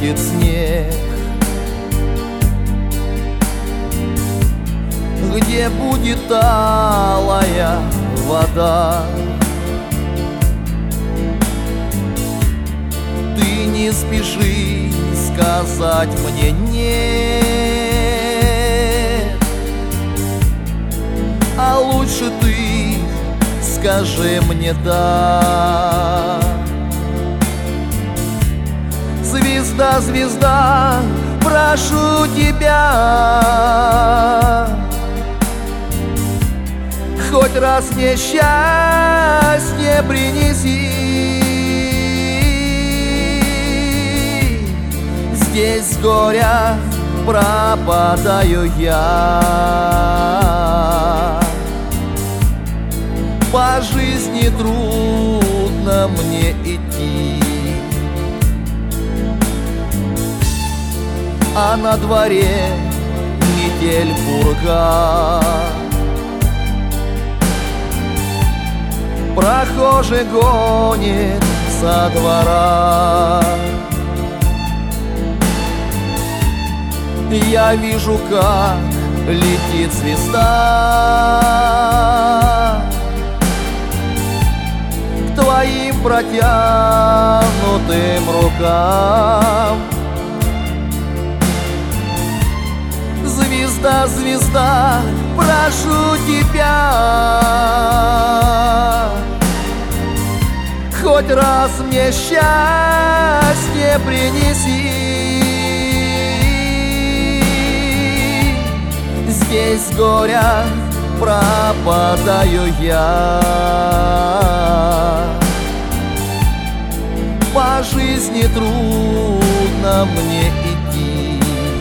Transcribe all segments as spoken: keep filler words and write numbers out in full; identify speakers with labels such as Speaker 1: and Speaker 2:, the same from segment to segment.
Speaker 1: будет снег, где будет алая вода. Ты не спеши сказать мне нет, а лучше ты скажи мне да. Звезда, звезда, прошу тебя, хоть раз мне счастье принеси. Здесь с горя пропадаю я, по жизни трудно мне идти, а на дворе метель, пурга. Прохожий гонит со двора. Я вижу, как летит звезда к твоим протянутым рукам. Звезда, звезда, прошу тебя, хоть раз мне счастье принеси. Здесь с горя пропадаю я, по жизни трудно мне идти.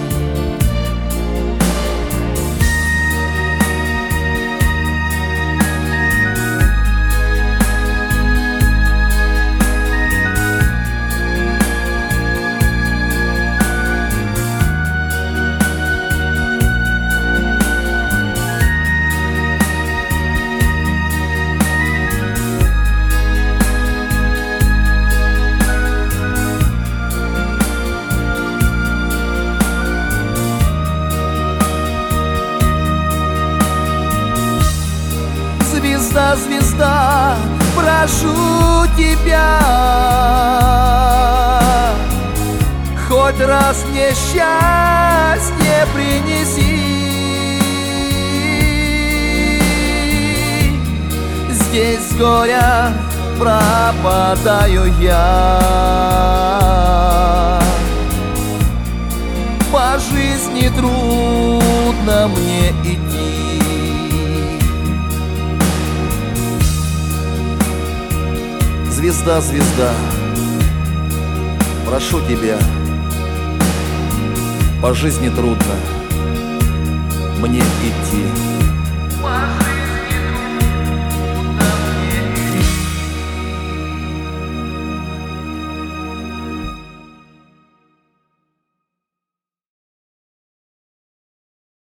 Speaker 1: Звезда, звезда, прошу тебя, хоть раз мне счастье принеси. Здесь с горя пропадаю я, по жизни трудно мне идти. Звезда, звезда, прошу тебя, по жизни трудно мне идти.